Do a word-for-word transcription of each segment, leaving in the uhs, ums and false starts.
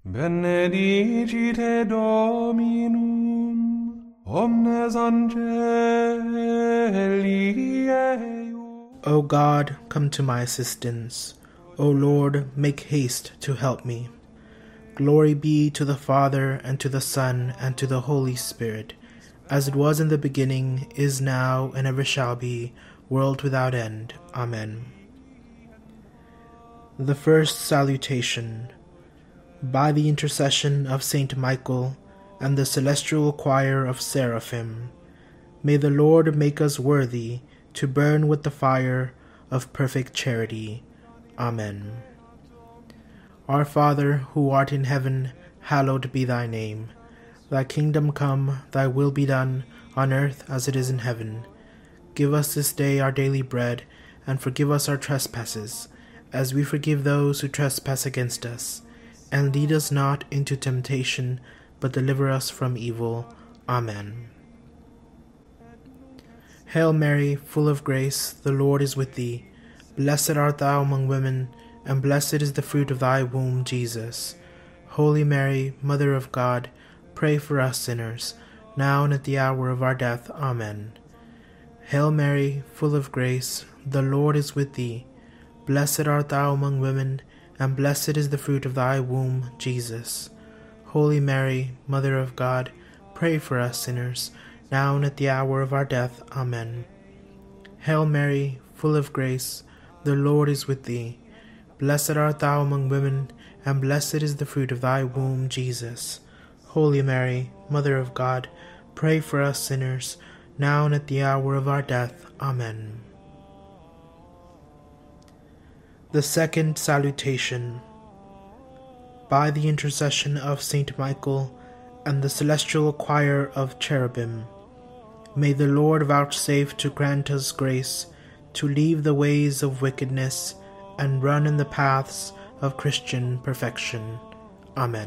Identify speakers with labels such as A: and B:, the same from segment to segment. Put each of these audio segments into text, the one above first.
A: Benedicite Dominum, omnes angeli eius.
B: O God, come to my assistance. O Lord, make haste to help me. Glory be to the Father, and to the Son, and to the Holy Spirit, as it was in the beginning, is now, and ever shall be, world without end. Amen. The first salutation. By the intercession of Saint Michael and the celestial choir of seraphim, may the Lord make us worthy to burn with the fire of perfect charity. Amen. Our Father, who art in heaven, hallowed be thy name. Thy kingdom come, thy will be done, on earth as it is in heaven. Give us this day our daily bread, and forgive us our trespasses, as we forgive those who trespass against us. And lead us not into temptation, but deliver us from evil. Amen. Hail Mary, full of grace, the Lord is with thee. Blessed art thou among women, and blessed is the fruit of thy womb, Jesus. Holy Mary, Mother of God, pray for us sinners, now and at the hour of our death. Amen. Hail Mary, full of grace, the Lord is with thee. Blessed art thou among women, and blessed is the fruit of thy womb, Jesus. Holy Mary, Mother of God, pray for us sinners, now and at the hour of our death. Amen. Hail Mary, full of grace, the Lord is with thee. Blessed art thou among women, and blessed is the fruit of thy womb, Jesus. Holy Mary, Mother of God, pray for us sinners, now and at the hour of our death. Amen. The second salutation. By the intercession of Saint Michael and the celestial choir of cherubim, may the Lord vouchsafe to grant us grace to leave the ways of wickedness and run in the paths of Christian perfection. Amen.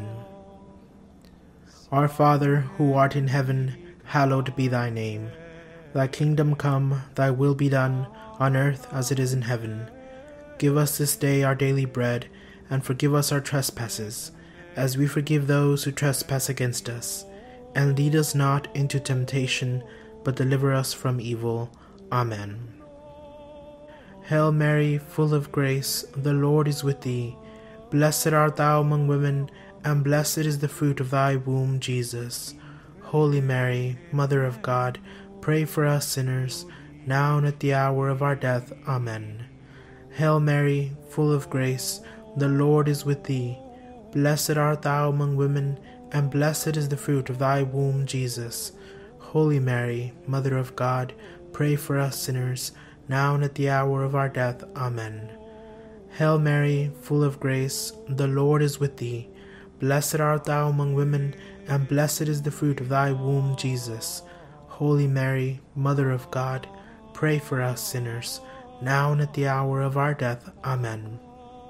B: Our Father, who art in heaven, hallowed be thy name. Thy kingdom come, thy will be done, on earth as it is in heaven. Give us this day our daily bread, and forgive us our trespasses, as we forgive those who trespass against us. And lead us not into temptation, but deliver us from evil. Amen. Hail Mary, full of grace, the Lord is with thee. Blessed art thou among women, and blessed is the fruit of thy womb, Jesus. Holy Mary, Mother of God, pray for us sinners, now and at the hour of our death. Amen. Hail Mary, full of grace, the Lord is with thee. Blessed art thou among women, and blessed is the fruit of thy womb, Jesus. Holy Mary, Mother of God, pray for us sinners, now and at the hour of our death. Amen. Hail Mary, full of grace, the Lord is with thee. Blessed art thou among women, and blessed is the fruit of thy womb, Jesus. Holy Mary, Mother of God, pray for us sinners, now and at the hour of our death. Amen.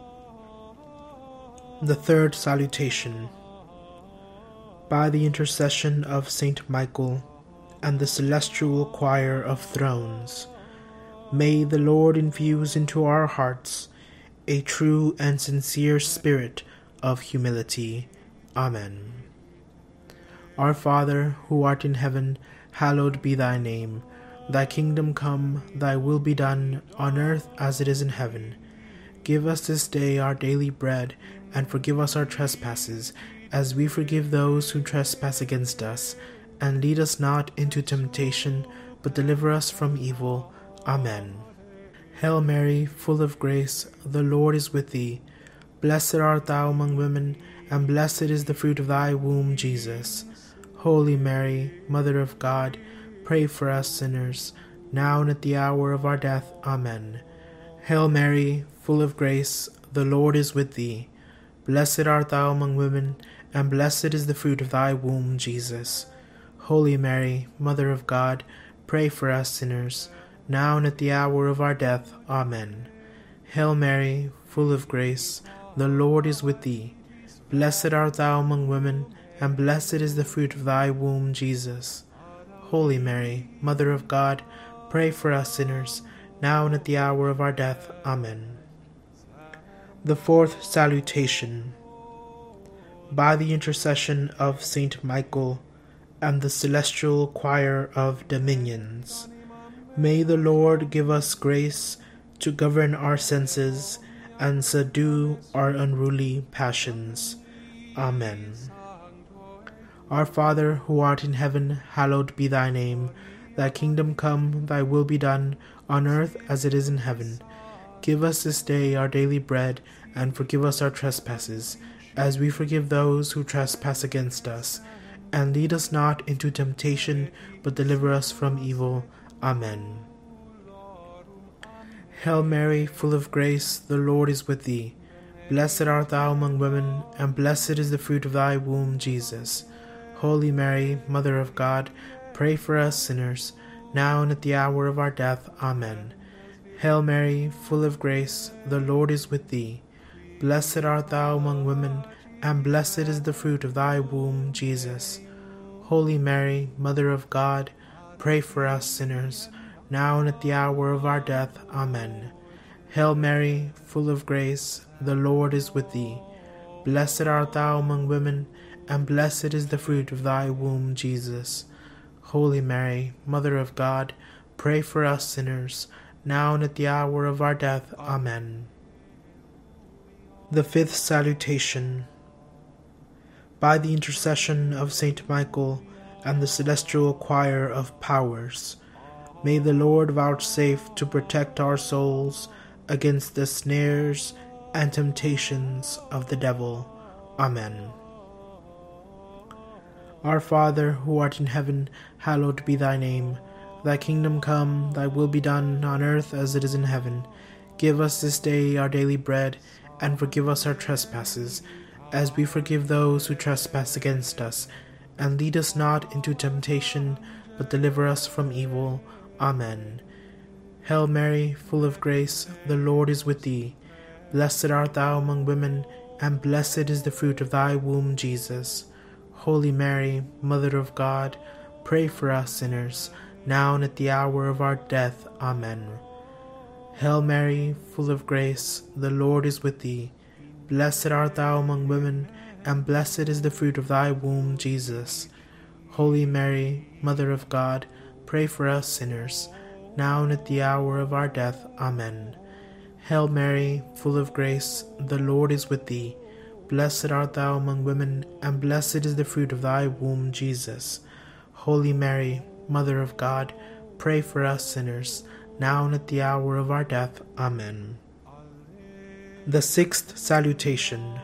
B: The third salutation. By the intercession of Saint Michael and the celestial choir of thrones, may the Lord infuse into our hearts a true and sincere spirit of humility. Amen. Our Father, who art in heaven, hallowed be thy name. Thy kingdom come, thy will be done, on earth as it is in heaven. Give us this day our daily bread, and forgive us our trespasses, as we forgive those who trespass against us. And lead us not into temptation, but deliver us from evil. Amen. Hail Mary, full of grace, the Lord is with thee. Blessed art thou among women, and blessed is the fruit of thy womb, Jesus. Holy Mary, Mother of God, pray for us sinners, now and at the hour of our death. Amen. Hail Mary, full of grace, the Lord is with thee. Blessed art thou among women, and blessed is the fruit of thy womb, Jesus. Holy Mary, Mother of God, pray for us sinners, now and at the hour of our death. Amen. Hail Mary, full of grace, the Lord is with thee. Blessed art thou among women, and blessed is the fruit of thy womb, Jesus. Holy Mary, Mother of God, pray for us sinners, now and at the hour of our death. Amen. The fourth salutation. by the intercession of Saint Michael and the celestial choir of dominions, may the Lord give us grace to govern our senses and subdue our unruly passions. Amen. Our Father, who art in heaven, hallowed be thy name. Thy kingdom come, thy will be done, on earth as it is in heaven. Give us this day our daily bread, and forgive us our trespasses, as we forgive those who trespass against us. And lead us not into temptation, but deliver us from evil. Amen. Hail Mary, full of grace, the Lord is with thee. Blessed art thou among women, and blessed is the fruit of thy womb, Jesus. Holy Mary, Mother of God, pray for us sinners, now and at the hour of our death. Amen. Hail Mary, full of grace, the Lord is with thee. Blessed art thou among women, and blessed is the fruit of thy womb, Jesus. Holy Mary, Mother of God, pray for us sinners, now and at the hour of our death. Amen. Hail Mary, full of grace, the Lord is with thee. Blessed art thou among women, and blessed is the fruit of thy womb, Jesus. Holy Mary, Mother of God, pray for us sinners, now and at the hour of our death. Amen. The fifth salutation. By the intercession of Saint Michael and the celestial choir of powers, may the Lord vouchsafe to protect our souls against the snares and temptations of the devil. Amen. Our Father, who art in heaven, hallowed be thy name. Thy kingdom come, thy will be done, on earth as it is in heaven. Give us this day our daily bread, and forgive us our trespasses, as we forgive those who trespass against us. And lead us not into temptation, but deliver us from evil. Amen. Hail Mary, full of grace, the Lord is with thee. Blessed art thou among women, and blessed is the fruit of thy womb, Jesus. Holy Mary, Mother of God, pray for us sinners, now and at the hour of our death. Amen. Hail Mary, full of grace, the Lord is with thee. Blessed art thou among women, and blessed is the fruit of thy womb, Jesus. Holy Mary, Mother of God, pray for us sinners, now and at the hour of our death. Amen. Hail Mary, full of grace, the Lord is with thee. Blessed art thou among women, and blessed is the fruit of thy womb, Jesus. Holy Mary, Mother of God, pray for us sinners, now and at the hour of our death. Amen. The sixth salutation.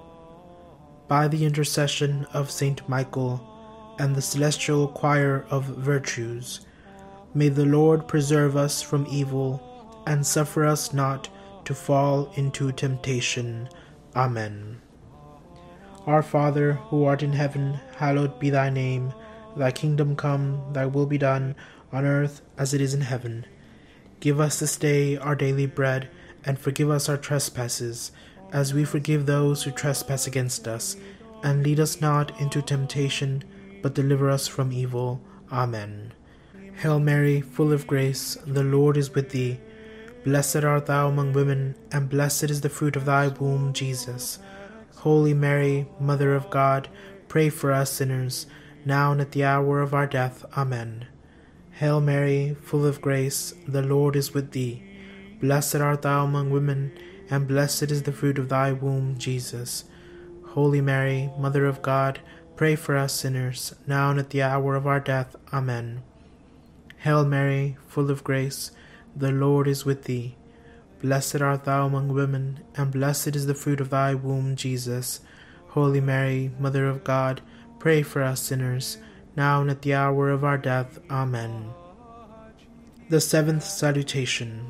B: By the intercession of Saint Michael and the celestial choir of virtues, may the Lord preserve us from evil, and suffer us not to fall into temptation. Amen. Our Father, who art in heaven, hallowed be thy name. Thy kingdom come, thy will be done, on earth as it is in heaven. Give us this day our daily bread, and forgive us our trespasses, as we forgive those who trespass against us. And lead us not into temptation, but deliver us from evil. Amen. Hail Mary, full of grace, the Lord is with thee. Blessed art thou among women, and blessed is the fruit of thy womb, Jesus. Holy Mary, Mother of God, pray for us sinners, now and at the hour of our death. Amen. Hail Mary, full of grace, the Lord is with thee. Blessed art thou among women, and blessed is the fruit of thy womb, Jesus. Holy Mary, Mother of God, pray for us sinners, now and at the hour of our death. Amen. Hail Mary, full of grace, the Lord is with thee. Blessed art thou among women, and blessed is the fruit of thy womb, Jesus. Holy Mary, Mother of God, pray for us sinners, now and at the hour of our death. Amen. The seventh salutation.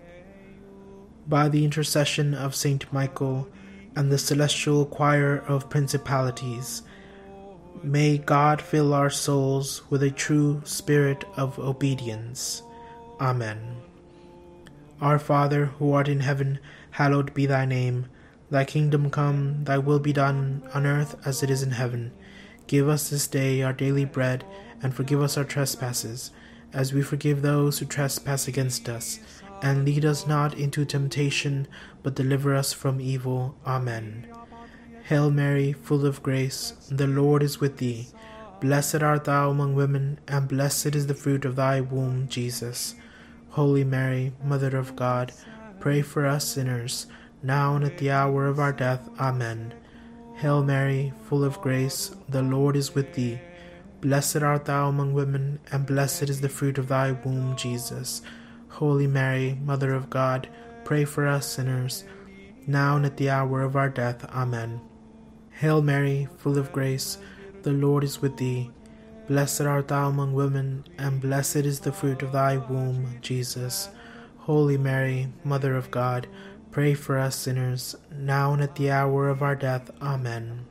B: By the intercession of Saint Michael and the celestial choir of principalities, may God fill our souls with a true spirit of obedience. Amen. Our Father, who art in heaven, hallowed be thy name. Thy kingdom come, thy will be done, on earth as it is in heaven. Give us this day our daily bread, and forgive us our trespasses, as we forgive those who trespass against us. And lead us not into temptation, but deliver us from evil. Amen. Hail Mary, full of grace, the Lord is with thee. Blessed art thou among women, and blessed is the fruit of thy womb, Jesus. Holy Mary, Mother of God, pray for us sinners, now and at the hour of our death. Amen. Hail Mary, full of grace, the Lord is with thee. Blessed art thou among women, and blessed is the fruit of thy womb, Jesus. Holy Mary, Mother of God, pray for us sinners, now and at the hour of our death. Amen. Hail Mary, full of grace, the Lord is with thee. Blessed art thou among women, and blessed is the fruit of thy womb, Jesus. Holy Mary, Mother of God, pray for us sinners, now and at the hour of our death. Amen.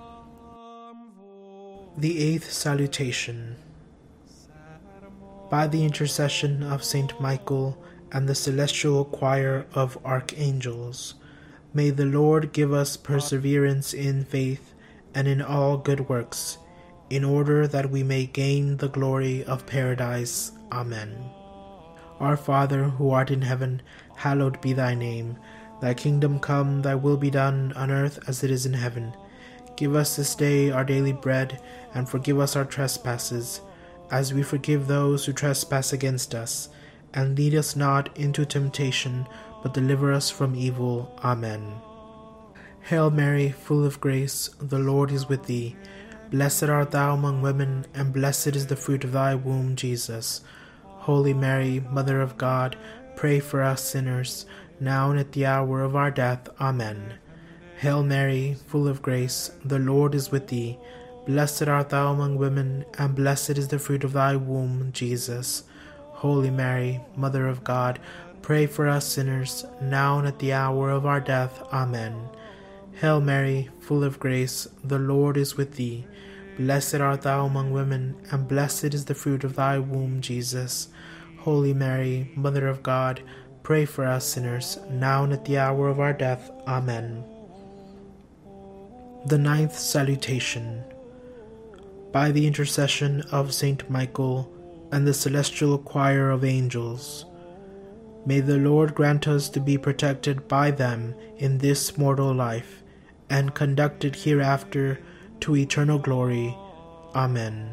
B: The eighth salutation. By the intercession of Saint Michael and the celestial choir of archangels, may the Lord give us perseverance in faith and in all good works, in order that we may gain the glory of paradise. Amen. Our Father, who art in heaven, hallowed be thy name. Thy kingdom come, thy will be done, on earth as it is in heaven. Give us this day our daily bread, and forgive us our trespasses, as we forgive those who trespass against us. And lead us not into temptation, but deliver us from evil. Amen. Hail Mary, full of grace, the Lord is with thee. Blessed art thou among women, and blessed is the fruit of thy womb, Jesus. Holy Mary, Mother of God, pray for us sinners, now and at the hour of our death. Amen. Hail Mary, full of grace, the Lord is with thee. Blessed art thou among women, and blessed is the fruit of thy womb, Jesus. Holy Mary, Mother of God, pray for us sinners, now and at the hour of our death. Amen. Hail Mary, full of grace, the Lord is with thee. Blessed art thou among women, and blessed is the fruit of thy womb, Jesus. Holy Mary, Mother of God, pray for us sinners, now and at the hour of our death. Amen. The ninth salutation. By the intercession of Saint Michael and the celestial choir of angels, may the Lord grant us to be protected by them in this mortal life, and conducted hereafter to eternal glory. Amen.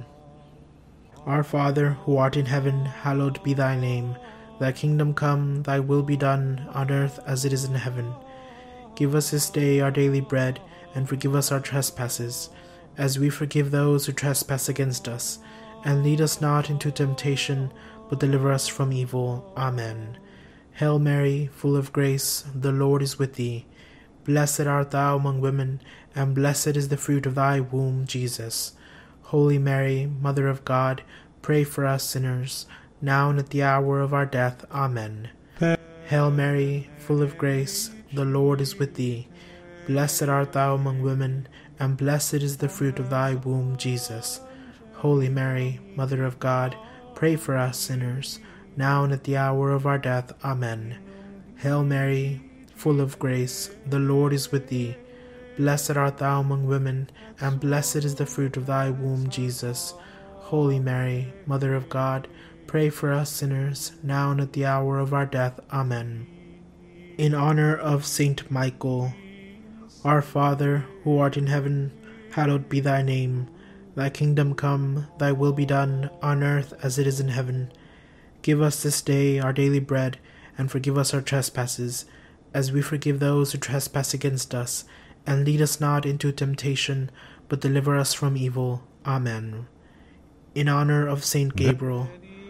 B: Our Father, who art in heaven, hallowed be thy name. Thy kingdom come, thy will be done, on earth as it is in heaven. Give us this day our daily bread, and forgive us our trespasses, as we forgive those who trespass against us. And lead us not into temptation, but deliver us from evil. Amen. Hail Mary, full of grace, the Lord is with thee. Blessed art thou among women, and blessed is the fruit of thy womb, Jesus. Holy Mary, Mother of God, pray for us sinners, now and at the hour of our death. Amen. Hail Mary, full of grace, the Lord is with thee. Blessed art thou among women, and blessed is the fruit of thy womb, Jesus. Holy Mary, Mother of God, pray for us sinners, now and at the hour of our death. Amen. Hail Mary, full of grace, the Lord is with thee. Blessed art thou among women, and blessed is the fruit of thy womb, Jesus. Holy Mary, Mother of God, pray for us sinners, now and at the hour of our death. Amen. In honor of Saint Michael. Our Father, who art in heaven, hallowed be thy name. Thy kingdom come, thy will be done, on earth as it is in heaven. Give us this day our daily bread, and forgive us our trespasses, as we forgive those who trespass against us. And lead us not into temptation, but deliver us from evil. Amen. In honor of Saint Gabriel.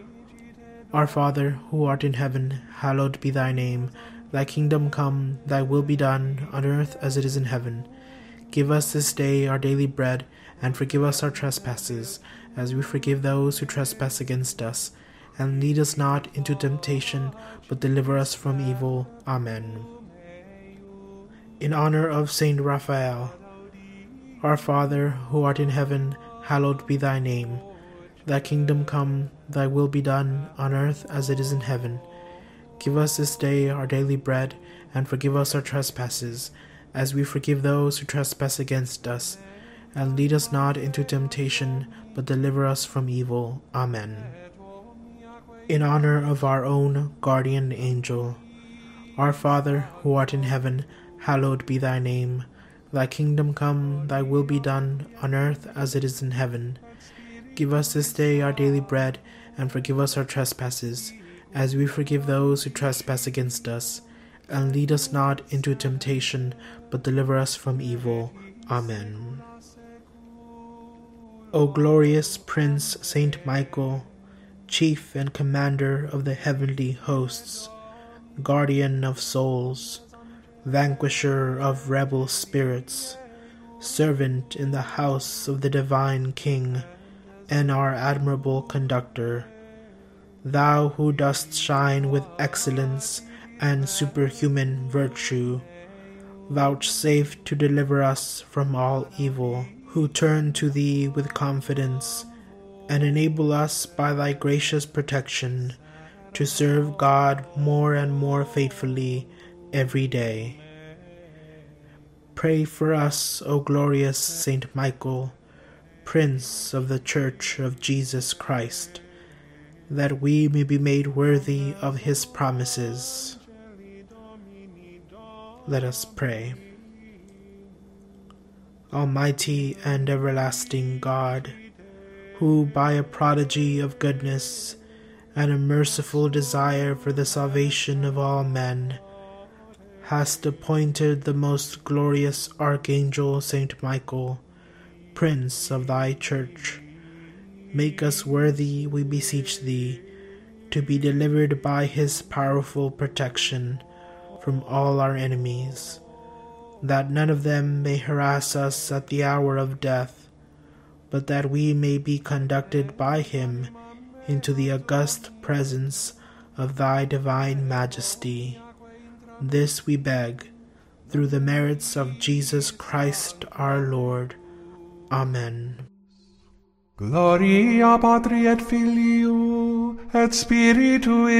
B: Our Father, who art in heaven, hallowed be thy name. Thy kingdom come, thy will be done, on earth as it is in heaven. Give us this day our daily bread, and forgive us our trespasses, as we forgive those who trespass against us. And lead us not into temptation, but deliver us from evil. Amen. In honor of Saint Raphael. Our Father, who art in heaven, hallowed be thy name. Thy kingdom come, thy will be done, on earth as it is in heaven. Give us this day our daily bread, and forgive us our trespasses, as we forgive those who trespass against us. And lead us not into temptation, but deliver us from evil. Amen. In honor of our own guardian angel. Our Father, who art in heaven, hallowed be thy name. Thy kingdom come, thy will be done, on earth as it is in heaven. Give us this day our daily bread, and forgive us our trespasses, as we forgive those who trespass against us. And lead us not into temptation, but deliver us from evil. Amen. O glorious Prince Saint Michael, chief and commander of the heavenly hosts, guardian of souls, vanquisher of rebel spirits, servant in the house of the divine King, and our admirable conductor, thou who dost shine with excellence and superhuman virtue, vouchsafe to deliver us from all evil, who turn to thee with confidence, and enable us by thy gracious protection to serve God more and more faithfully every day. Pray for us, O glorious Saint Michael, Prince of the Church of Jesus Christ, that we may be made worthy of his promises. Let us pray. Almighty and everlasting God, who by a prodigy of goodness and a merciful desire for the salvation of all men, hast appointed the most glorious Archangel Saint Michael, Prince of thy Church, make us worthy, we beseech thee, to be delivered by his powerful protection from all our enemies, that none of them may harass us at the hour of death, but that we may be conducted by him into the august presence of thy divine majesty. This we beg, through the merits of Jesus Christ our Lord. Amen.
A: Gloria Patri et Filio et Spiritui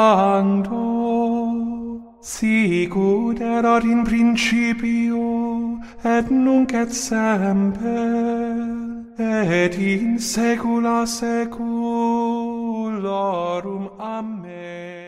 A: Sancto, sic ut erat in principio et nunc et semper et in saecula saeculorum. Amen.